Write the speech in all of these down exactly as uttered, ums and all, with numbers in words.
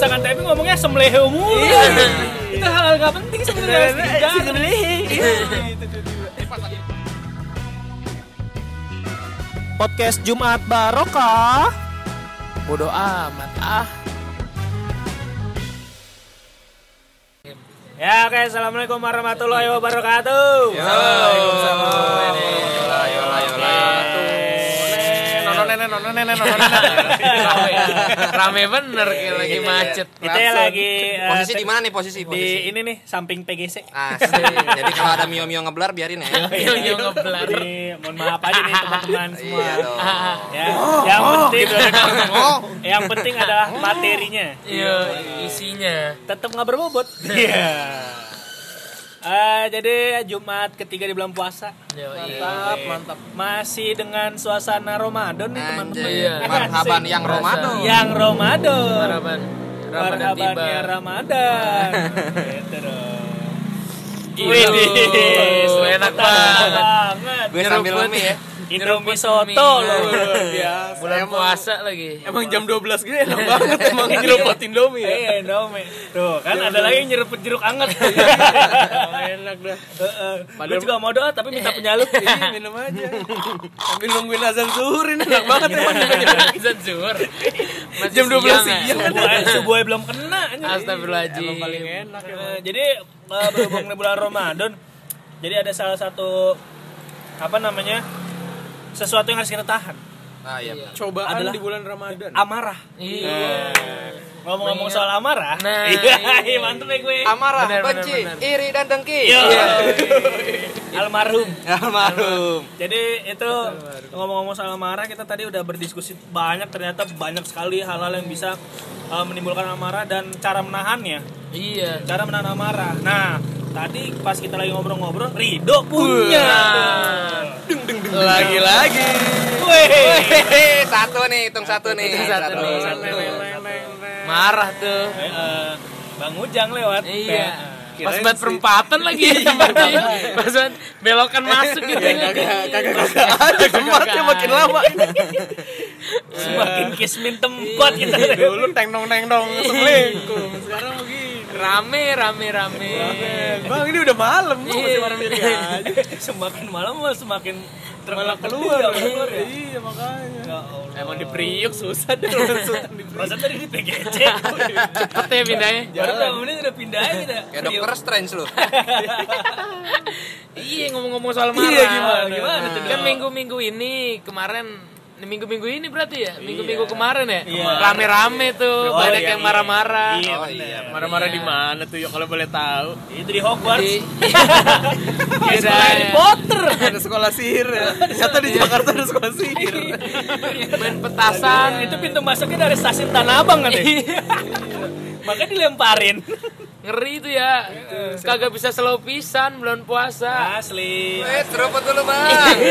pasangan tapi ngomongnya sembelih mulu. Itu hal-hal gak penting sebenarnya. Sembelih. Podcast Jumat Barokah. Bodoh amat ah. Ya oke, assalamualaikum warahmatullahi wabarakatuh. Waalaikumsalam. Rame bener kayak lagi macet. Kita lagi uh, posisi di mana nih posisi? Di posisi? ini nih samping P G C. Asik. Jadi kalau ada mio-mio ngeblar biarin ya. Mio ngeblar. Jadi mohon maaf aja nih teman-teman semua. Iya dong. Ya, yang penting yang penting adalah materinya. Iya, isinya. Tetap nggak berbobot. Iya. Uh, jadi Jumat ketiga di bulan puasa. Mantap, mantap. Masih dengan suasana Ramadan nih teman-teman. Iya. Marhaban yang Ramadan. Yang Ramadan. Marhaban. Ramadan tiba. Marhabannya Ramadan. Gitu dong. Wih, enak banget. Gue sambil mie ya. Indomie soto loh. Biasa. Bulan puasa lagi. Emang jam dua belas gini enak banget emang nyeruput Indomie ya. Iya, Indomie. Tuh, kan ada lagi yang nyeruput jeruk anget. Enak dah. Heeh. Gue juga mau doa tapi minta penyalur. Iya, minum aja. Sambil nungguin azan zuhur ini enak banget emang. Azan zuhur. Jam dua belas siang. Subuh subuh belum kena. Astagfirullahaladzim. Emang paling enak emang. Eh, Jadi eh, berhubung bulan Ramadan, jadi ada salah satu apa namanya? Sesuatu yang harus kita tahan. Ah iya. Cobaan Adalah di bulan Ramadan. Amarah. Iya. Ngomong-ngomong soal amarah. Nah, iya, iya. mantep ya gue. Amarah, Bener, benci, bener, bener. iri dan dengki. Iya. Iya. Almarhum. Almarhum. Jadi itu ngomong-ngomong soal amarah, kita tadi udah berdiskusi banyak, ternyata banyak sekali hal-hal yang bisa uh, menimbulkan amarah dan cara menahannya. Iya. Cara menahan amarah. Nah, tadi pas kita lagi ngobrol-ngobrol, Rido punya. Deng deng deng. Lagi-lagi. Wih. Satu nih, hitung satu nih. Hitung satu nih. Marah tuh. Eh, eh, Bang Ujang lewat. Iya. Eh, Pas buat perempatan lagi tempatnya. Pas buat belokan masuk gitu. Kagak kagak ada tempatnya makin lama. Semakin kismin tempat kita. Dulu teng-dong-teng-dong selingkuh. Sekarang begini. Rame rame rame. Bang ini udah malam kok masih marah diri aja. Semakin malam mah semakin Malah terkeluar. keluar. Ya. Iya makanya. Ya Allah. Emang di Priuk susah deh langsung di Priuk. Masa tadi di P G C. Cepet ya pindahnya. Baru berapa menit udah pindah aja dah. Kayak Dokter Strange lu. Iya ngomong-ngomong soal marah. Iya, gimana? Gimana tuh, Kan Dok? minggu-minggu ini kemarin minggu-minggu ini berarti ya? Minggu-minggu kemarin ya? Iya. Rame-rame tuh, Oh, banyak iya, yang iya. marah-marah. Iya, Oh, bener. iya. Marah-marah Iya. di mana tuh ya kalau boleh tahu? Itu di Hogwarts. Di Kayak sekolah Iya. Harry Potter. Ada sekolah sihir ya. Ternyata di Jakarta ada sekolah sihir. main petasan. Itu pintu masuknya dari stasiun Tanah Abang kan ya? Makanya dilemparin. Ngeri tuh ya. Kagak bisa slow pisan bulan puasa. Asli. Eh, seruput dulu, Bang.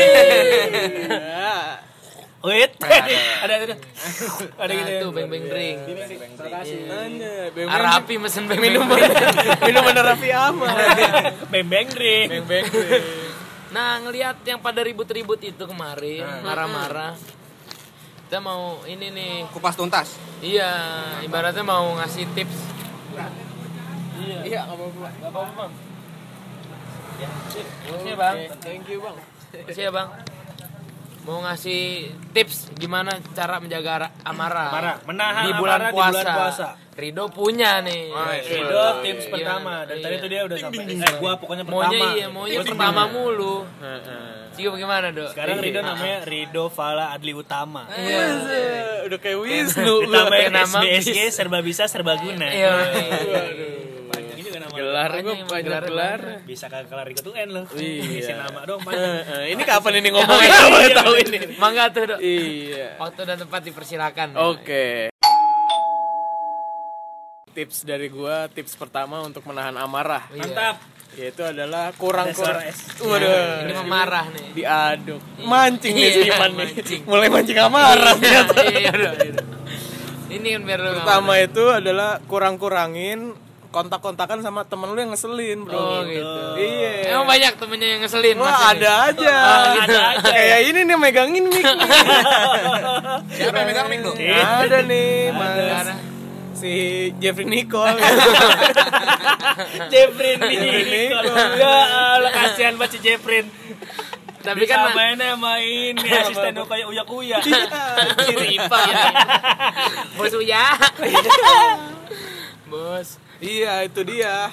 Wait. Ada ada. Ada gitu. Nah, tuh beng-beng drink. Nanya, Arapi mesen beng minum minum bener Raffi Ahmad. Beng-beng drink. Beng-beng. Nah, ngelihat yang pada ribut-ribut itu kemarin, marah-marah. Kita mau ini nih. Kupas tuntas. Iya, ibaratnya mau ngasih tips. Iya, enggak apa-apa. Enggak apa-apa, Bang. Ya, makasih ya, Bang. Thank you, Bang. Makasih ya, Bang. Mau ngasih tips gimana cara menjaga ara- amarah, Amarah, menahan di bulan amarah di puasa. bulan puasa. Rido punya nih. Rido tips Iya, pertama dan iya. tadi tuh dia udah sampai eh, gua pokoknya pertama. Maunya iya, maunya Gua pertama seneng. mulu. Cium gimana, Dok? Sekarang Rido namanya Rido Fala Adli Utama. Iya. Udah kayak Wisnu. Ditambahin pakai nama S B S G serba bisa serba guna. Iya. Panjang juga nama. Gelar Makanya gua emang banyak gelarnya gelar. Bisa kagak kelar ikut U N loh. Iya. Isi nama dong panjang. Eh, Ini kapan ini ngomongnya? Enggak boleh tahu ini. Mangga tuh, Dok. Iya. Waktu dan tempat dipersilakan. Oke. Tips dari gua, tips pertama untuk menahan amarah, Iya. Mantap. yaitu adalah kurang Ada suara kurang. S. Waduh. Ini mah marah nih. Diaduk. Mancing nih si Iya, Iman nih. mancing. Mulai mancing amarah Iya, ternyata. iya, udah, iya. Ini kan biar lu nggak Pertama marah. itu adalah kurang-kurangin kontak-kontakan sama temen lu yang ngeselin, Bro. Oh gitu. Iya. Emang banyak temennya yang ngeselin. Mas, Wah, ini? ada aja. Ada aja. Kayak ini nih megangin mic. Siapa yang megang mic lu? Ada nih, Mas. Ada. si Jeffrey Nicole. Jeffrin nih. Ya Allah, kasihan banget si Jeffrin. Tapi kan mainnya main nih asisten kayak Uya Kuya. Ripa. Bos Uya. Bos. Iya, itu dia.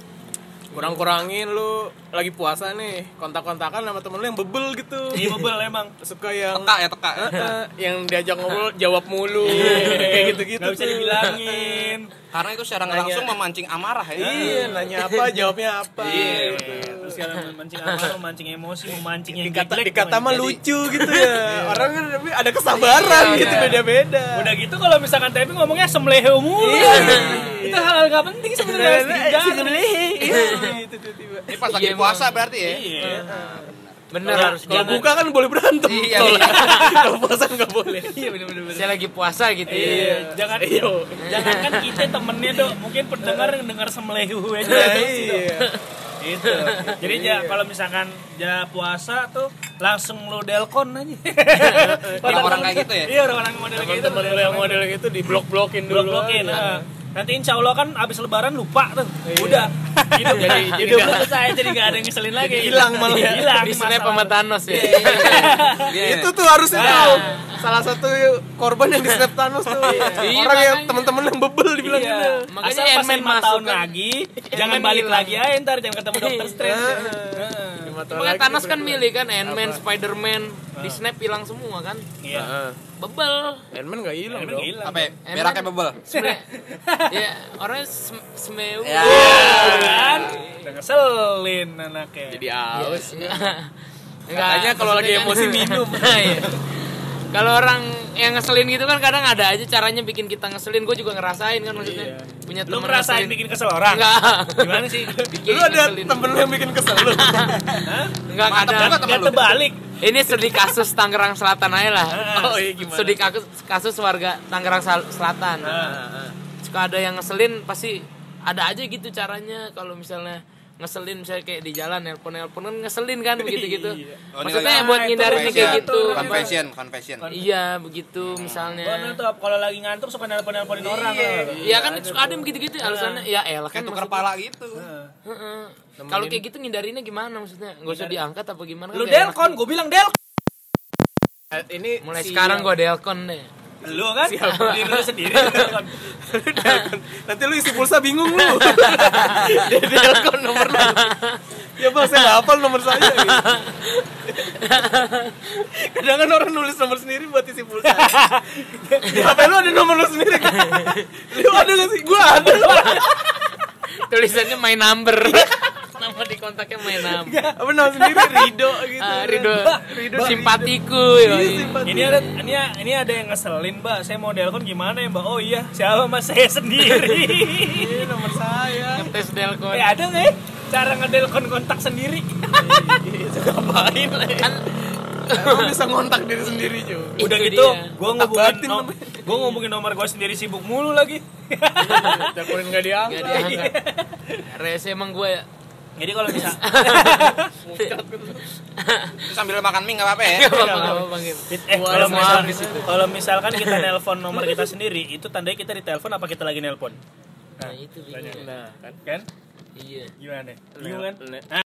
Kurang-kurangin lu lagi puasa nih, kontak-kontakan sama temen lu yang bebel gitu. Iya bebel emang. Suka yang Teka ya teka. uh, yang diajak ngobrol jawab mulu. Kayak gitu-gitu. Gak bisa tuh. dibilangin. Karena itu secara nggak langsung memancing amarah ya. Iya, nanya apa, jawabnya apa. Iya. Terus kalau memancing apa, memancing emosi, memancing yang Dikata jelek. dikata mah jadi- lucu gitu ya. Orang kan tapi ada kesabaran Iya, gitu iya. beda-beda. Udah gitu kalau misalkan tapi ngomongnya semleho mulu. Itu hal-hal gak penting sebenarnya harus dihindari. Iya, itu tiba-tiba. Ini pas lagi Iya, puasa berarti ya. Iya. Bener Kalau- harus Kalau jangan. buka kan boleh berantem. Iya, Kalau- iya. Kalau puasa nggak boleh. Iya benar-benar. Saya lagi puasa gitu ya. Iya, jangan Iyo. jangan kan kita temennya dok, mungkin pendengar yang dengar semlehu aja. Nah, iya. Gitu. Jadi ya kalau misalkan ya puasa tuh langsung lu delkon aja. Orang-orang kayak gitu ya? Iya, orang-orang model kayak gitu. Temen-temen lu yang model gitu di blok-blokin dulu. blok-blokin. aja. Nah. Nanti insya Allah kan abis lebaran lupa tuh. Udah. Hidup Jadi- jadi jadi hidup nggak- lu selesai jadi enggak ada yang ngeselin lagi. hilang malah. Hilang. Di snap masalah. sama Thanos ya. Iya. Itu tuh harusnya Nah. tahu. Salah satu korban yang di snap Thanos tuh. Iya, Orang yang makanya. temen-temen yang bebel dibilang Iya. gitu. Makanya Asal pas Ant-Man lima masuk tahun kan. lagi, jangan Ant-Man balik hilang. lagi aja ntar jangan ketemu Doctor Strange. Heeh. Lima tahun Makanya lagi Thanos kan berdua. milih kan Ant-Man, Apa? Spider-Man, di snap hilang semua kan. Iya. Heeh. Bebel. Ant-Man nggak hilang Emang dong. hilang. Apa ya? Beraknya bebel. Sebenernya, ya orangnya sem semeu. Ya. Kan? Udah ngeselin anaknya. Jadi Iya. aus. Enggak, Katanya kalau lagi maksudnya emosi kan- minum. Iya. Kalau orang yang ngeselin gitu kan kadang ada aja caranya bikin kita ngeselin. Gue juga ngerasain kan maksudnya. Punya Lu teman ngerasain ngeselin. bikin kesel orang? Enggak. Gimana sih? Bikin Lu ada ngeselin. temen lu yang bikin kesel lu. Enggak Mantap kadang. juga temen Gak lu. terbalik. Ini studi kasus Tangerang Selatan aja lah. Oh iya gimana? Studi kasus, kasus warga Tangerang Sal- Selatan. Suka ada yang ngeselin, pasti ada aja gitu caranya. Kalau misalnya ngeselin, misalnya kayak di jalan nelpon-nelpon kan ngeselin kan begitu-gitu. Oh, ini Maksudnya lagi- buat Ah, itu ngindarin confession. kayak gitu. Confession, confession. Iya begitu Gua misalnya. tuh kalau lagi ngantuk suka nelpon-nelponin orang. Iya kan suka ada yang begitu-gitu alasannya. Ya elah kan Kayak tuker maksudnya. kepala gitu. Heeh. Kalau kayak gitu ngindarinnya gimana maksudnya? Gak usah diangkat apa gimana? Lu Kan nggak enak. delkon, gue bilang delkon. Eh, Ini Mulai si sekarang yang- gua delkon deh. Lu kan? Diri lu sendiri delkon. Nanti lu isi pulsa bingung lu. Dia telepon nomor lu. Ya bang, saya nggak hafal nomor saya. Gitu. Kadang kan orang nulis nomor sendiri buat isi pulsa. Apa lu ada nomor lu sendiri? Lu ada nggak sih? Gua ada. Tulisannya my number. Nama di kontaknya my number. Apa nama sendiri? Rido gitu. Ah, Rido, Rido simpatiku ya. Ini ada ini ini ada yang ngeselin, Mbak. Saya mau delkon gimana ya, Mbak? Oh iya, siapa Mas? Saya sendiri. Ini nomor saya. Tes delkon. Eh ada nggak ya cara ngedelkon kontak sendiri? Itu ngapain lah ya? Kan Emang bisa ngontak diri sendiri juga. Itu Udah gitu, dia. gue Kontak ngubungin batin nom namanya. gue ngubungin nomor gue sendiri sibuk mulu lagi. Teleponin nggak diangkat. Gak diangkat. Rese emang gue ya. Jadi kalau bisa Terus sambil makan mie enggak apa-apa ya. Gak apa-apa, gak apa-apa gitu. eh Gua kalau ada misal, mahal di situ. kalau misalkan kita nelpon nomor kita sendiri, itu tandanya kita ditelepon apa kita lagi nelpon? Nah itu bingung. Nah, kan. Kan? Iya. Gimana? Bingung kan? Ne- Nah.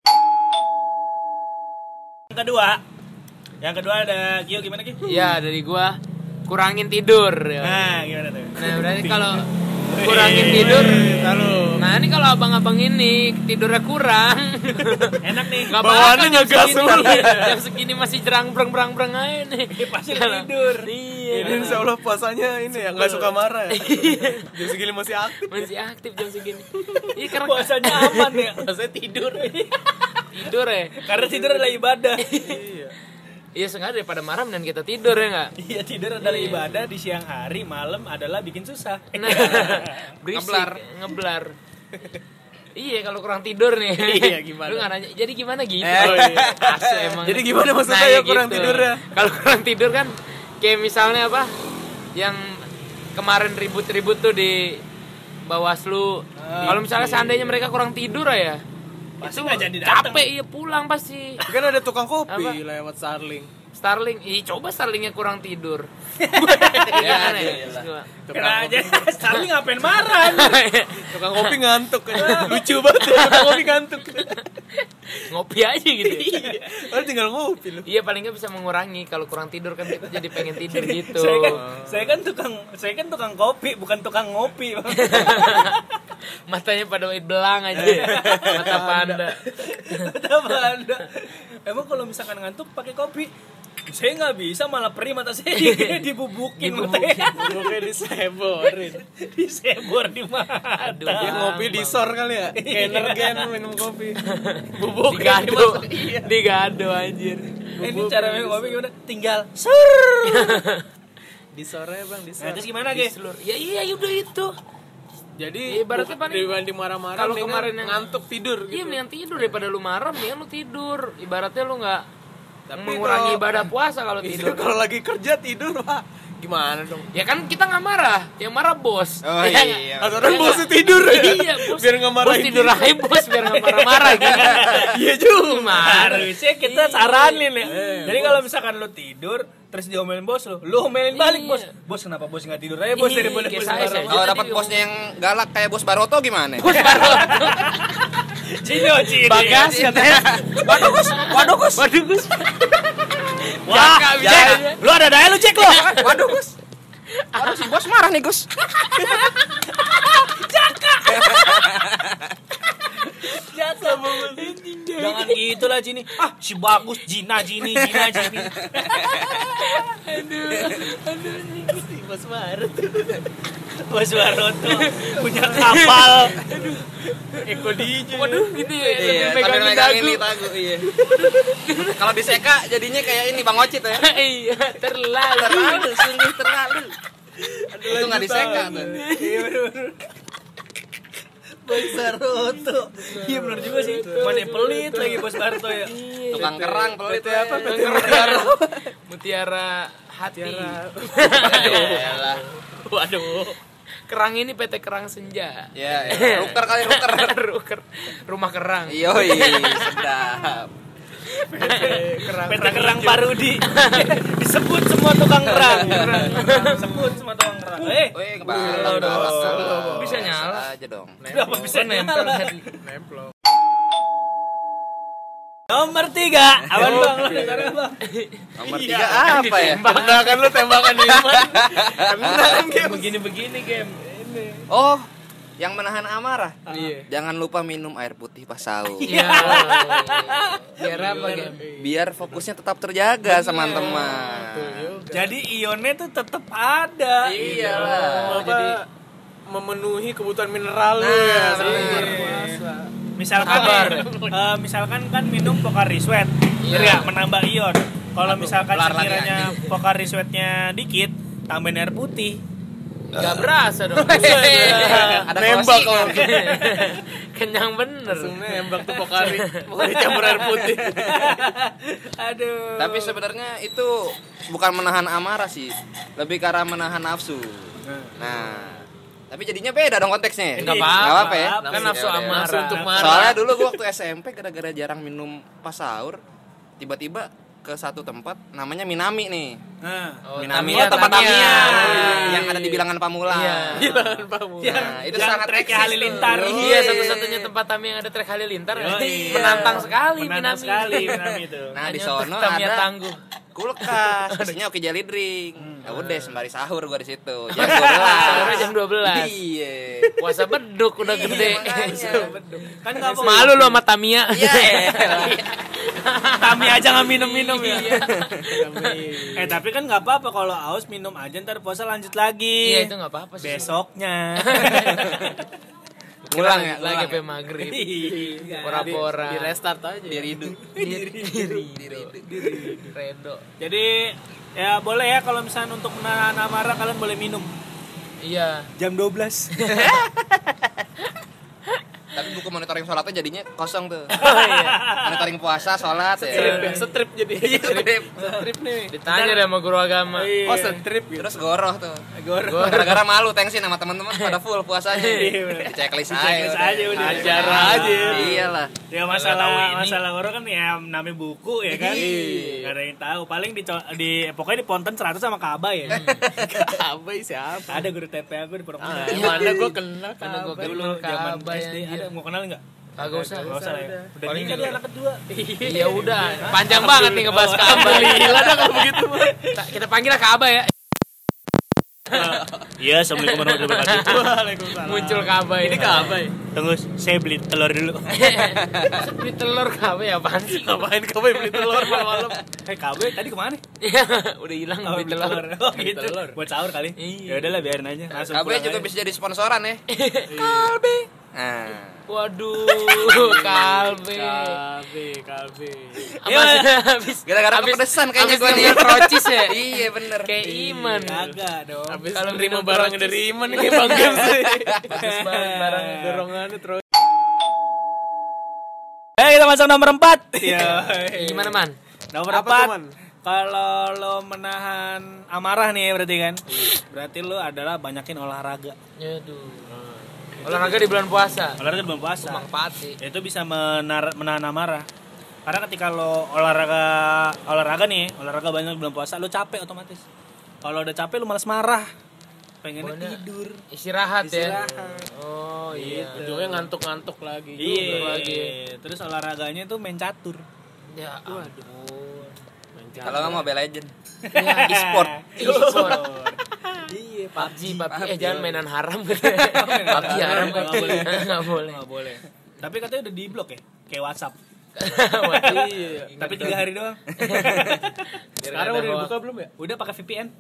Yang kedua, yang kedua ada Gio gimana Gio? Iya dari gua kurangin tidur ya. Nah, gimana tuh? Nah berarti kalau kurangin tidur. Nah ini kalau abang-abang ini tidurnya kurang. Enak nih. Gak Bawaannya jam ngegas segini. mulu. Jam segini masih jerang breng breng breng aja nih. Pasti Kalau- tidur. Iya. Ini insya Allah puasanya ini ya nggak suka marah ya. Jam segini masih aktif. Masih aktif jam segini. Iya karena Puasanya aman ya. Saya tidur. tidur ya. Karena tidur adalah ibadah. Iya. Iya sengaja daripada marah dan kita tidur ya nggak. Iya, tidur adalah ibadah, di siang hari, malam adalah bikin susah. Nah, berisik, Ngeblar. ngeblar. Iya kalau kurang tidur nih. Iya, gimana? Lu nggak nanya. Jadi gimana gitu? Eh, oh, iya. Asu emang. Jadi gimana maksudnya Nah, ya kurang tidurnya? Kalau kurang tidur kan kayak misalnya apa? Yang kemarin ribut-ribut tuh di Bawaslu. Kalau misalnya seandainya mereka kurang tidur ya. Pasti nggak jadi datang. Capek iya pulang pasti. Kan ada tukang kopi Apa? lewat Starling. Starling, ih coba Starlingnya kurang tidur. Iya kan ya? Kena aja Starling ngapain marah? Tukang kopi ngantuk kan. Lucu banget ya, tukang kopi ngantuk. Ngopi aja gitu. Padahal tinggal ngopi lu. Iya paling nggak bisa mengurangi kalau kurang tidur kan kita jadi pengen tidur gitu. Saya kan saya kan tukang saya kan tukang kopi bukan tukang ngopi. Matanya pada belang aja. Mata panda. Mata panda. Emang kalau misalkan ngantuk pakai kopi, saya nggak bisa malah perih mata saya dibubukin matanya. Bubuknya diseborin. Disebor di mata. Aduh, Dia ngopi di sor kali ya. Kayak energen minum kopi. Bubuk digado. Digado anjir. Eh, ini cara minum kopi gimana? Tinggal sur. Di sore Bang, di Nah, sor. terus gimana, Ge? Ya iya udah itu. Jadi Ya, ibaratnya bu- paling- dibanding marah-marah kalau mendingan kemarin yang- ngantuk tidur Iya gitu. mendingan tidur daripada lu marah, mendingan lu tidur. Ibaratnya lu nggak Tapi mengurangi kalau- ibadah puasa kalau Iya, tidur. kalau lagi kerja tidur, Pak. Gimana dong? Ya kan kita nggak marah, yang marah bos. Oh Ya nggak? iya. Aturan bosnya tidur ya. Iya, bos. Biar nggak marahin Bos tidur aja bos biar nggak marah-marah gitu. Iya juga. Harusnya kita Iya. saranin ya. Jadi kalau misalkan lu tidur terus diomelin bos lu, lu omelin balik Iya. bos. Bos kenapa bos nggak tidur aja bos Iya, daripada kayak bos saya, marah. saya. Kalau Tadi dapat dia bosnya yang galak kayak bos Baroto gimana? Cino, Cino. Bagas katanya. Waduh Gus, waduh Gus. Waduh Gus. Wah, Jaka, Cek, bisa. lu ada daya lu cek lo. Waduh Gus. Waduh si bos marah nih Gus. Jangan gitu lah Cini. Ah, si bagus Jina Jini Jina Jini. Bos Marut. Bos Baroto punya kapal. Eko D J. Waduh gitu ya. Iya, sambil sambil megangin megang dagu. ini tagu iya. Kalau diseka jadinya kayak ini Bang Ocit ya. Iya, terlalu. Terlalu, sungguh terlalu. Itu nggak diseka tuh. Iya bener-bener. Bos Baroto. Iya bener juga sih. Mana pelit lagi Bos Baroto ya. Tukang kerang pelit ya. apa? Mutiara, mutiara hati. Yalah. Waduh. Kerang ini P T Kerang Senja. Ya, ya. Ruker kali ruker. Ruker. Rumah kerang. Yoi, sedap. P T Kerang Parudi. Disebut semua tukang kerang. Sebut semua tukang kerang. Eh, Wih, kebalap, kebalap, kebalap. Bisa nyala. aja dong. kenapa bisa nempel nyala? tadi. Nempel. Nomor tiga, awan bang, lo dasarnya bang. Nomor tiga apa ya? Tembakan lu tembakan di mana? Kena kan game. Begini-begini game. Oh, yang menahan amarah. Iya. Jangan lupa minum air putih pas sahur. Iya. Biar apa game? Biar fokusnya tetap terjaga sama teman. Jadi ionnya tuh tetap ada. Iyalah. Apa memenuhi kebutuhan mineral lu Nah, ya. bener. Puasa. Misalkan, Kabar. eh, misalkan kan minum Pocari Sweat, Iya. ya menambah ion. Kalau misalkan kelar lagi, sekiranya Pocari Sweatnya dikit, tambahin air putih. Gak berasa dong. Ada Nembak closing. kalau Kenyang bener. langsung nembak tuh Pokari. Mau dicampur air putih. Aduh. Tapi sebenarnya itu bukan menahan amarah sih, lebih karena menahan nafsu. Nah, tapi jadinya beda dong konteksnya. Nggak Nggak apa-apa. apa ya. Kan nafsu Ya udah. amarah. Nafsu untuk marah. Soalnya dulu gua waktu S M P gara-gara jarang minum pas sahur, tiba-tiba ke satu tempat namanya Minami nih. Nah, Oh, Minami Tamiya, oh, tempat Tamiya. Tamiya yang ada di bilangan Pamulang. Iya. Bilangan Pamu. Nah, itu yang sangat trek eksis Halilintar. tuh. Iya, satu-satunya tempat Tamiya yang ada trek halilintar. Yoi. Menantang sekali menantang Minami. sekali Minami itu. Nah, di Hanya sono Tamiya ada tangguh. kulkas, isinya oke jelly drink. Ya udah sembari sahur gua di situ. Jam dua belas. Sahurnya jam dua belas. Iya. Puasa beduk udah Iya, gede. makanya. Kan nggak apa. Malu lu sama Tamiya. Iya. Tami aja nggak minum-minum ya. Iya. Eh tapi kan nggak apa-apa kalau haus minum aja ntar puasa lanjut lagi. Iya, itu enggak apa-apa sih. Besoknya. Pulang ya, Lagi pulang. sampai maghrib. Iya. Pora-pora. Di restart aja. Biar hidup. Redo. Jadi ya boleh ya kalau misalnya untuk menahan amarah kalian boleh minum Iya. jam dua belas. Tapi buku monitoring sholatnya jadinya kosong tuh. Oh iya. Monitoring puasa, sholat ya. Strip, ya, strip jadi. Strip. Strip nih. Ditanya deh sama guru agama. Oh, strip gitu. Terus goroh tuh. Goroh. Gara-gara malu tengsin sama teman-teman pada full puasanya. Checklist aja. Checklist aja udah. Ajar aja. Iyalah. Ya masalah masalah orang kan ya namanya buku ya kan. Gak ada yang tahu. Paling di di pokoknya di Ponten seratus sama Ka'bah ya. Ka'bah siapa? Ada guru T P aku di Pondok Ah, Indah. mana gua kenal Mana gua Ka'bah. Dulu kenal zaman Ka'bah S D ya, ada mau kenal enggak? Kagak usah. Enggak usah ya. Udah nikah dia anak kedua. Iya udah, panjang banget nih ngebahas Ka'bah. Alhamdulillah dah kalau begitu mah. Ta- Kita panggil lah Ka'bah ya. Iya, assalamualaikum warahmatullahi wabarakatuh. Waalaikumsalam. Muncul Ka'bah Ini ya. Ka'bah. Tunggu, saya beli telur dulu. Maksud beli telur Ka'bah ya apaan sih? Ngapain Ka'bah beli telur malam-malam? Eh, K B tadi kemana? Iya, udah hilang Oh, beli beli telur. Oh, gitu. telur. Buat sahur kali. Iya. Ya udahlah biarin aja. Langsung K B pulang juga aja. bisa jadi sponsoran ya. Kalbe. Nah. Waduh, kalbe. Ka'bah, Ka'bah. Apa sih habis Gara-gara habis- kepedesan kayaknya habis gua nih. denger Trocis ya? Iya bener. Kayak Iman. Kagak dong. Habis Kalau kalau terima minum barang Trocis. dari Iman kayak Bang Games sih. Bagus banget barang Dorongannya terus. Eh, kita masuk nomor empat. Iya. Gimana man? Nomor Apa empat. tuh, Man? Kalau lo menahan amarah nih berarti kan. Berarti lo adalah banyakin olahraga. Aduh. Olahraga di bulan puasa. Olahraga belum puasa. Manfaat sih. Itu bisa menar- menahan amarah. Karena ketika lo olahraga olahraga nih, olahraga banyak di bulan puasa, lo capek otomatis. Kalau udah capek lo malas marah. Pengennya Pokoknya tidur. Istirahat, Istirahat. ya. Oh iya. Ujungnya ngantuk-ngantuk lagi. Iya. lagi. Terus olahraganya tuh main catur. Ya aduh. Kalau nggak Mobile Legend. Ya, E-sport. E-sport. Iya, P U B G, P U B G. Eh jangan mainan haram. P U B G haram kan. Nggak boleh. Enggak boleh. Nggak boleh. Tapi katanya udah di blok ya, kayak WhatsApp. Iya. Tapi tiga hari doang. Sekarang udah dibuka belum ya? Udah pakai V P N.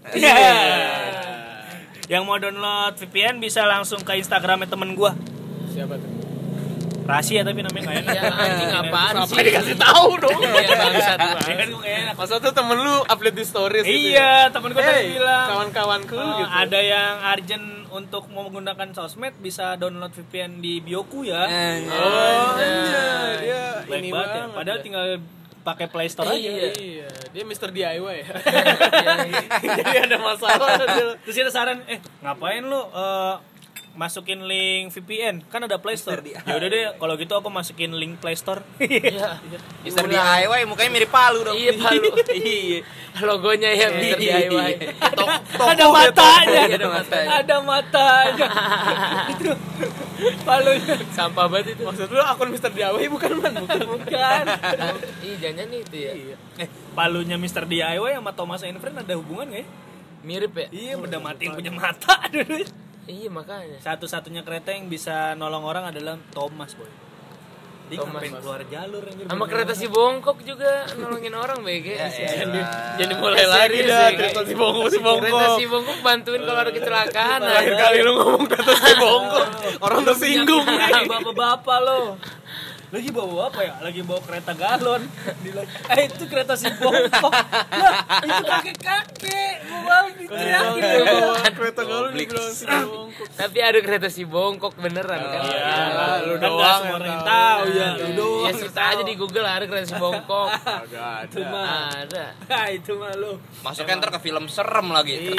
Yang mau download V P N bisa langsung ke Instagramnya temen gua. Siapa tuh? Rahasia tapi namanya nggak enak. Ya anjing apaan sih? Apa dikasih tahu dong? Iya bangsat. Ya kan gua nggak enak. Masa tuh temen lu upload di stories gitu. Iya, temen gua tadi Hey, bilang. kawan-kawanku "Oh, gitu. ada yang urgent untuk mau menggunakan sosmed bisa download V P N di Bioku ya. Oh, iya, dia Baik ini banget ya. banget. Padahal tinggal pakai Play Store aja. Iya. Iya, dia mister D I Y ya. Jadi ada masalah dia. Terus kita saran, eh ngapain lu eh, masukin link V P N? Kan ada Play Store. Ya udah deh, kalau gitu aku masukin link Play Store. Iya. mister D I Y mukanya mirip Palu dong. Iya, Palu. Iya. Logonya ya mister D I Y. Ada matanya. Iya, ada matanya. Ada matanya. Itu palunya. Sampah banget itu. Maksud lu akun mister D I Y bukan man? Bukan. Bukan. Ih, jangan itu ya. Eh, palunya mister D I Y sama Thomas and Friends ada hubungan gak ya? Mirip ya? Iya, udah mati yang punya mata dulu. Iya makanya. Satu-satunya kereta yang bisa nolong orang adalah Thomas, boy. Dia Thomas. ngapain keluar jalur anjir. Sama kereta si bongkok juga nolongin orang B G. Jadi mulai Eh, lagi serius dah ya, kereta kayak- si bongkok si Kereta bongkok. si bongkok bantuin kalau ada kecelakaan. Terakhir ada. kali lu ngomong kereta si bongkok, orang tersinggung. Ah, bapak-bapak lo. Lagi bawa apa ya? Lagi bawa kereta galon. Bilang, eh itu kereta si bongkok. Lah, itu kakek-kakek. Bawa diteriakin. Kereta galon dibilang si bongkok. Tapi ada kereta si bongkok beneran kan. Iya, lu Kan nggak doang semua yang orang yang tahu. tahu ya. Lu Ya doang. search aja di Google ada kereta si bongkok. Agak Itu ada. mah. Ada. Ah, itu mah lo. Masuknya ntar ke film serem lagi.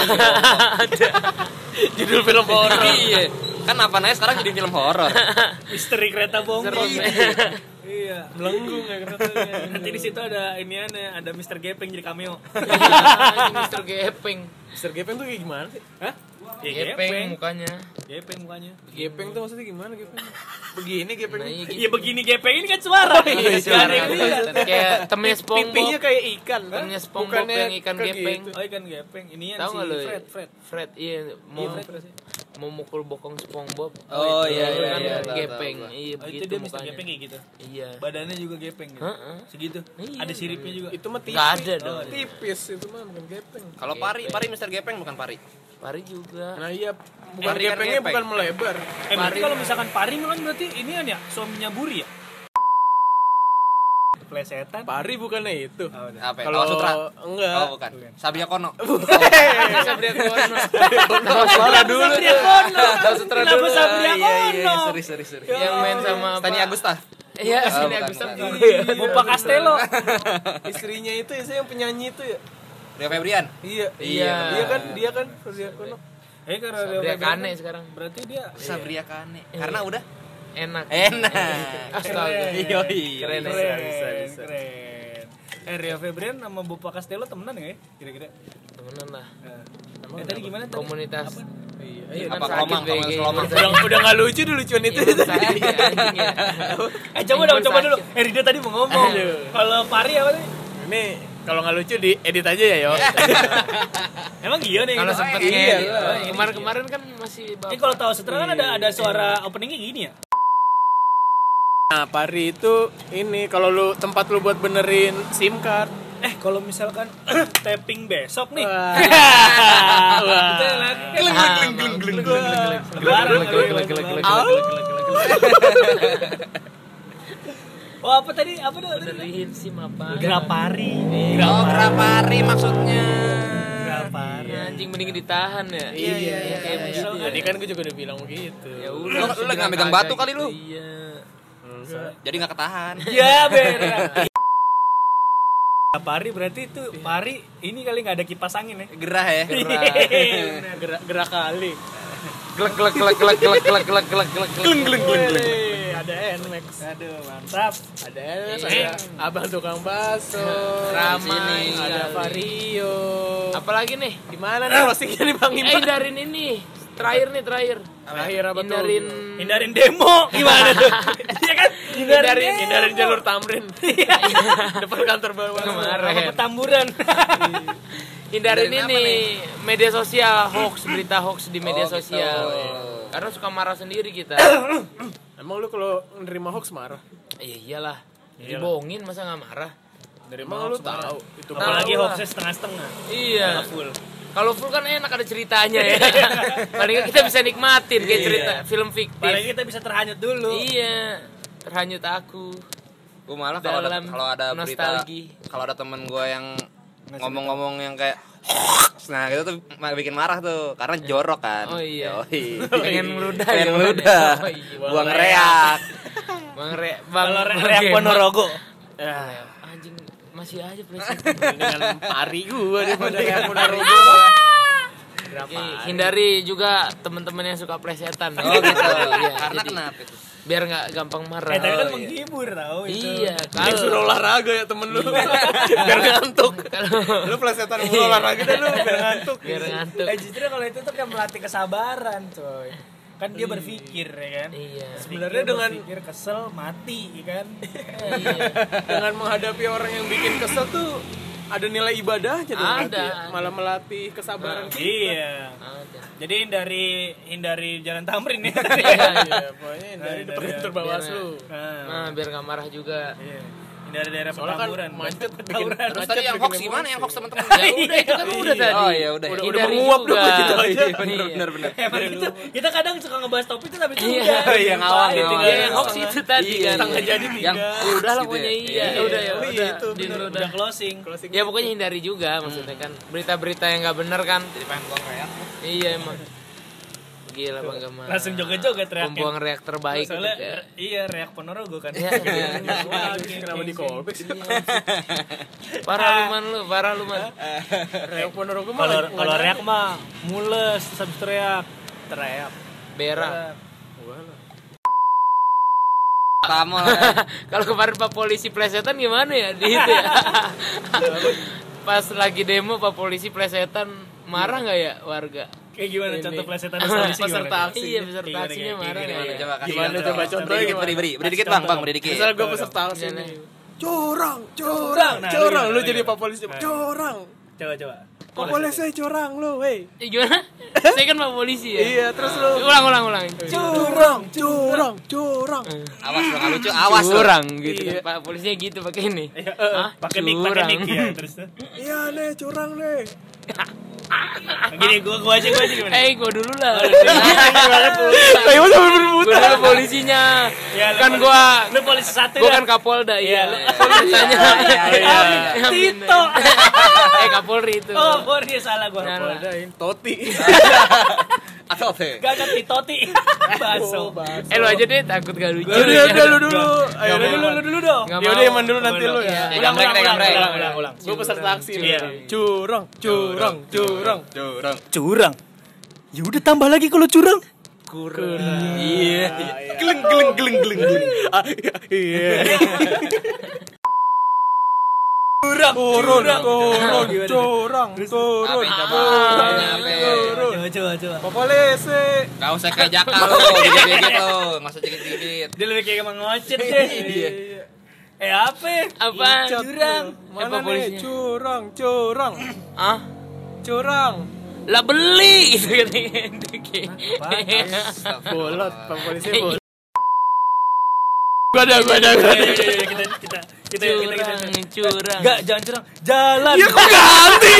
Judul film horor. Iya. Kan apa namanya sekarang jadi film horor. Misteri kereta bongkok. Serem. Iya. Melenggung ya keretanya. Nanti di situ ada iniannya, ada mister Gepeng jadi cameo. Anjing mister Gepeng. mister Gepeng tuh kayak gimana sih? Hah? Ya, Gepeng mukanya. Gepeng mukanya. Gepeng tuh maksudnya gimana Gepeng? Begini Gepeng. Nah, iya gitu. Iya begini Gepeng ini kan suara. iya, Nggak ada yang Suara. lihat. Kayak temennya Pipinya SpongeBob. kayak ikan. kan? Temennya SpongeBob Bukannya yang ikan kayak gepeng. gitu. Oh ikan Gepeng. Ini yang Tahu si nggak lu? Fred, Fred. Fred, iya mau Iya, Fred pasti. mau mukul bokong SpongeBob. Oh, itu iya, kan iya, iya, tahu, Gepeng. tahu, tahu. Iya Oh, itu begitu dia mister mukanya. Gepeng kayak gitu. Iya. Badannya juga Gepeng gitu. Heeh. Segitu. Iya. Ada siripnya juga. Itu mah tipis. Enggak ada dong. Oh, Tipis itu mah bukan Gepeng. Kalau pari, pari mister Gepeng bukan pari. Pari juga. Nah iya, bukan Pari kan Gepengnya gepeng. bukan melebar. Eh berarti kalau misalkan Pari kan berarti ini kan ya suaminya Buri ya? plesetan. Pari bukannya itu. Oh, udah. Apa? Kalau Kalau Sutra? enggak. Oh, bukan. Sabia Kono. Sabria Kono. Tahu Sutra dulu. Sabria Kono. Tahu Sutra Kenapa dulu. Sabria Iya, iya, Kono? sorry, sorry, sorry. Yang main sama Stani apa? Agusta. Iya, Oh, Stani bukan, Agusta. bukan. Bupa Castello. Istrinya itu ya yang penyanyi itu ya. Rio Febrian. Iya. Iya. Dia kan dia kan Sabria Kono. Eh karena Sabria dia- Kane sekarang. Berarti dia Sabria Kane. Karena udah Enak. enak. Astaga. Iya, iya. Keren, keren, bisa, bisa, bisa. keren. Eh Rio Febrian sama Bupa Castello temenan nggak ya? Kira-kira. Temenan lah. Eh tadi gimana tadi? Komunitas. Iya. Iya, Apa kan sakit kelomang, B G. kelomang, kelomang. Udah udah enggak lucu dulu lucuan itu. Imun sakit ya, anjing ya. Eh coba dong, Imun coba sakit. dulu. Eh Rida tadi mau ngomong. Aduh. Kalau Pari apa tadi? Ini kalau nggak lucu di edit aja ya, yo. Emang iya nih. Kalau gitu. sempet Eh, iya. ngedit. Oh, ini Kemarin-kemarin kan masih Ini kalau tahu setelah kan ada ada suara openingnya gini ya. Nah, Pari itu ini kalau lu tempat lu buat benerin SIM card. Eh kalau misalkan tapping besok nih. Wah. Wah. Betul lagi. Oh apa tadi? Apa tuh? benerin SIM apa? Grapari. Oh, Grapari maksudnya. Grapari. Ya, anjing mending ditahan ya. Iya, iya, iya, kayak iya. begitu. Tadi kan gue juga udah bilang begitu. Ya Lu- udah. lu lagi megang batu kali lu. Iya. Jadi nggak ketahan. Ya bener. Pari berarti itu Pari ini kali nggak ada kipas angin ya? Gerah ya. Gerak gerak kali. Glek glek glek glek glek glek glek glek glek. Gleng gleng gleng gleng. Ada Nmax. Aduh mantap. Ada Nmax, ada Abang tukang bakso. Ramai Ada sekali. Vario. Apalagi nih? Gimana nih closingnya nih Bang Eh Impa? hindarin ini. Terakhir nih terakhir. Terakhir apa tuh? Hindarin Hindarin demo gimana tuh? Iya kan? Hindarin Hindarin jalur Tamrin. Depan kantor bawah. Kemarin. Sama petamburan. Hindarin Hindarin apa ini nih? media sosial hoax, berita hoax di media Oh, gitu. sosial. Karena suka marah sendiri kita. Emang lu kalau nerima hoax marah? Iya iyalah. Dibohongin masa nggak marah? Dari mana lu tahu? Itu Apalagi Tahu lah. hoaxnya setengah-setengah. Iya. Full. Kalau full kan enak ada ceritanya ya. Paling nggak kita bisa nikmatin kayak cerita film fiktif. Paling kita bisa terhanyut dulu. Iya. Terhanyut aku. Gue malah kalau ada Dalam kalau ada berita nostalgi. kalau ada temen gue yang ngomong-ngomong yang kayak nah gitu tuh ma- bikin marah tuh karena jorok kan. Oh iya. Yoi. Pengen meludah Pengen ya, meludah. Oh iya. Buang reak. Bang Re, Bang Kalau Bang reak Gema. Ponorogo. Ya, Anjing masih aja presiden. dengan Pari gua daripada yang udah robo. Eh, hindari juga teman-teman yang suka plesetan. Oh gitu. Iya, Karena jadi kenapa itu? biar nggak gampang marah. Eh tapi kan iya. menghibur tau itu. Iya, Dia suruh kalau olahraga ya temen lu. Biar ngantuk. kalau Lu plesetan mulu olahraga dan lu biar ngantuk. biar ngantuk. Eh justru kalau itu tuh kan melatih kesabaran coy. Kan dia berpikir ya kan. Iya. Sebenarnya Berpikir, dengan berpikir. pikir kesel mati ya kan. Iya. Dengan menghadapi orang yang bikin kesel tuh ada nilai ibadahnya dong. Ada, berarti ya. ada. Malah melatih kesabaran kita. Iya. Ada. Jadi hindari hindari jalan Tamrin ya. Iya, pokoknya dari Nah, depan dari- kantor Bawaslu. Nah, Nah, biar nggak marah juga. iya. Hindari daerah Soalnya kan Petamburan. macet bikin Tawuran. Terus tadi yang hoax gimana? Yang hoax teman-teman. Ya udah itu kan udah tadi. Oh iya udah. Udah udah Hindari menguap juga. dong gitu aja. Iya. Bener bener bener. Emang gitu. Kita kadang suka ngebahas topik itu tapi itu Iya. udah. Iya, ngawang, Itu ngawang. tinggal Iya, yang hoax itu tadi Iya, kan. setengah jadi tiga. Yang Ya udah lah gitu pokoknya ya. iya. Iya, Ya udah ya iya, udah. itu, Din, bener. udah. Udah closing. Closing. Ya pokoknya hindari juga maksudnya kan berita-berita yang nggak benar kan. Jadi pengen buang reak. Iya emang. Gila Bang Gema. Langsung joget-joget reaknya. Pembuang reak terbaik Soalnya gitu ya. re- iya reak Ponorogo kan. Iya, Wah, Kenapa di callback sih? Parah lu man lu, parah lu man. Reok Ponorogo mah Kalau nggak- kalau nggak reak mah mules, habis teriak. Teriak. Berak. Kamu lah. Kalau kemarin Pak Polisi plesetan gimana ya di itu ya? Pas lagi demo Pak Polisi plesetan marah nggak ya warga? Kayak gimana Ini. contoh plesetan polisi Peserta gimana? aksi. Iya peserta Gimana, aksinya gimana, marah gimana, nggak ya? Coba kasih Gimana contoh. coba contohnya Beri, gimana? beri, beri, beri dikit bang, bang, beri dikit. Misal gue peserta aksi Gimana? nih. Curang, curang, Curang. Nah, curang. lu Lu gimana, jadi gimana? Pak Polisi. Curang. Coba coba. Pak Polisi curang lu, wey. Ya, gimana? Saya kan Pak Polisi ya. Iya, terus lu Ulang ulang ulang. curang, curang, curang. Awas lo nggak lucu, awas lo. Curang gitu. Iya. Pak polisinya gitu pakai ini. Iya, Hah? pakai mic, pakai Curang. mic ya terus. Iya nih, curang nih. Gini gua gua aja gua aja gimana? Eh, gua dulu lah. Ayo sampai berputar. Gua dulu polisinya. Ya, lu Kan polisi- gua lu polisi satu gua ya? kan Kapolda Iya. iya. Polisanya. Tito. Eh, Kapolri itu. Oh, Polri salah gua. Salah. Toti. Atau teh. Gak ada Titoti. Baso. Eh, lu aja deh takut gak lucu. Udah, udah, lu dulu. Ayo Lu dulu lu dulu dong. Nggak Ya mau. udah Iman dulu nanti lu ya. Iya. Ulang ulang Gambreng, ulang gambreng. ulang ulang ulang. Gue peserta taksi nih. Iya. Curang, curang, curang. Curang. Curang. Ya udah tambah lagi kalau curang. Iya. Geleng geleng geleng geleng geleng. Ah, iya. Curang. Turun, Curang. turun, curang, turun, Apa, apa? turun, Apa? turun. Coba coba coba. Pak Polisi. Gak usah kayak jakal lo, gigit-gigit lo, nggak usah gigit-gigit. Dia lebih kayak emang ngocet deh. Iya. Eh apa? Apa? Curang. Mana Apa nih? polisinya? Curang, curang, Ah, curang. lah beli gitu katanya. Bolot, Pak Polisi bolot. Gua ada, gua ada, gua ada. Kita kita kita kita Curang, curang. Enggak, jangan curang. Jalan. Iya, kok ganti?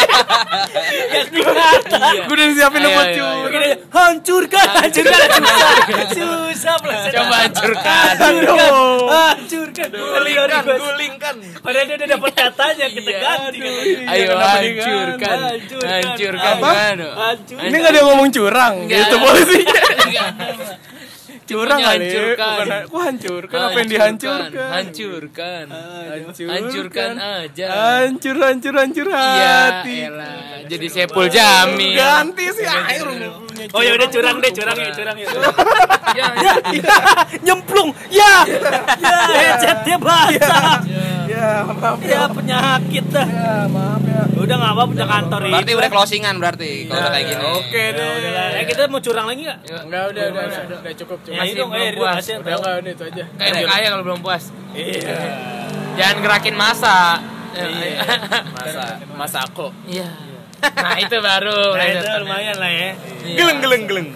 Iya. Gua udah siapin Ayo, buat ayo, curang. Gini, hancurkan, hancurkan, susah, susah pelaksana. Coba hancurkan. hancurkan, Aduh. hancurkan, Gulingkan, gulingkan. Padahal dia udah dapat katanya, kita Iya, ganti. aduh. katanya. Ayo kenapa hancurkan. Hancurkan. Hancurkan Apa? gimana? Hancur. Ini nggak ada yang ngomong curang, Nggak. gitu polisinya. Enggak. Curang Cuma kali. hancurkan. Bukan, kok hancurkan? Apa yang dihancurkan? Hancurkan. Hancurkan. Hancurkan aja. Hancur, hancur, hancur Iya, hati. elah. Jadi Sepul Jamil. Ganti sih air. Oh ya udah curang deh, curang ya, curang ya. Ya, Ya, nyemplung. Ya. Ya, headsetnya basah. Ya, maaf Ya penyakit dah. ya, maaf ya. Udah enggak apa-apa, udah kantor ini. Berarti udah closingan berarti kalau udah kayak gini. Oke deh. Eh kita mau curang lagi enggak? Enggak, udah, udah, udah, udah, udah cukup, cukup. Ya Masih itu dong, belum eh, puas. kasihan Udah tau. enggak, udah itu aja. kayak kaya kalau belum puas. Iya. Jangan gerakin masa. Masa, masa aku. Iya. Nah, itu baru. Nah, itu lumayan lah ya. Geleng geleng geleng.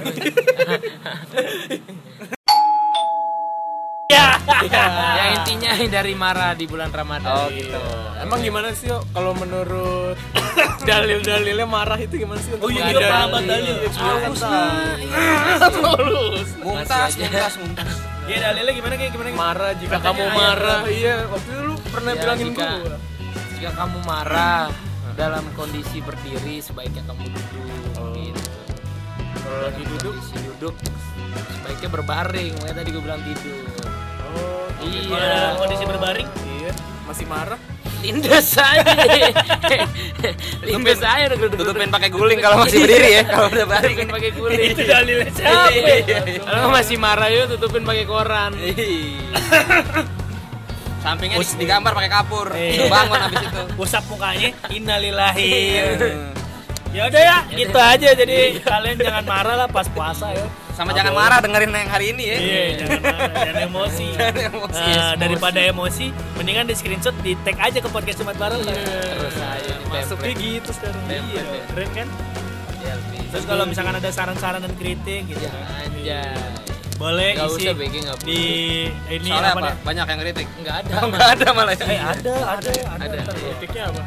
Ya. Ya intinya hindari marah di bulan Ramadan. Oh gitu. Emang gimana sih, Yo? Kalau menurut dalil-dalilnya marah itu gimana sih? Oh iya, Untuk iya, menghindari- Pak, dalil. Tulus. Mumtaz, mumtaz, mumtaz. Ya dalilnya gimana kayak gimana? Marah jika Katanya kamu ayat marah. Iya, waktu itu lu pernah Ya, bilangin jika, gua. jika kamu marah dalam kondisi berdiri sebaiknya kamu duduk gitu. Kalau lagi duduk. Kondisi duduk sebaiknya berbaring. Makanya tadi gue bilang tidur. Oh, Kalau dalam kondisi berbaring. iya. Masih marah? Lindes aja. Lindes aja udah duduk. Tutupin pakai guling kalau masih berdiri ya. Kalau udah baring. Tutupin pakai guling. Itu dalilnya siapa? Kalau masih marah yuk tutupin pakai koran. Sampingnya di- digambar pakai kapur. Iya. Bangun habis itu. Usap mukanya, innalillahi. Ya udah ya, gitu aja. Jadi kalian jangan marah lah pas puasa ya. Sama jangan marah dengerin yang hari ini ya. Iya, jangan marah, jangan emosi. Jangan emosi. Nah, daripada emosi, mendingan di screenshot, di tag aja ke podcast Jumat Bareng. Terus aja di Masuknya template. gitu sekarang. Iya, keren kan? Ya, bisa. Terus kalau misalkan ada saran-saran dan kritik gitu, Ya, anjay. boleh Nggak isi usah, B G nggak perlu. di ini Soalnya apa apa? nih? Banyak yang kritik. Enggak ada. Enggak ada malah. Eh, ada, ada, ada. Ada. Kritiknya apa?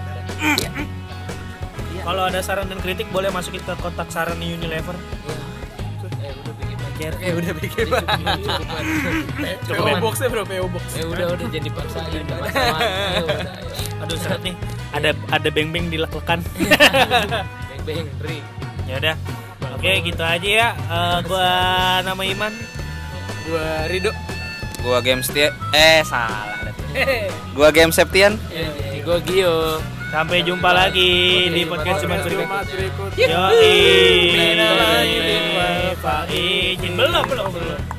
Kalau ada saran dan kritik boleh masukin ke kotak saran Unilever. Eh, udah bikin aja. Eh, udah bikin. P O box-nya bro, P O box. Eh, udah udah jadi paksain udah masa-masa. Ayo, udah, ayo. Aduh, seret nih. Ada ada beng-beng dilek-lekan. Beng beng Ri. Ya udah. Oke, gitu aja ya. Eh, gua nama Iman. Gua Rido. Gua game setia. Eh salah. Gua game Septian. Gue Gio. Sampai jumpa lagi di podcast Jumat berikutnya. Jumat berikutnya. Yoi. Belum, belum, belum.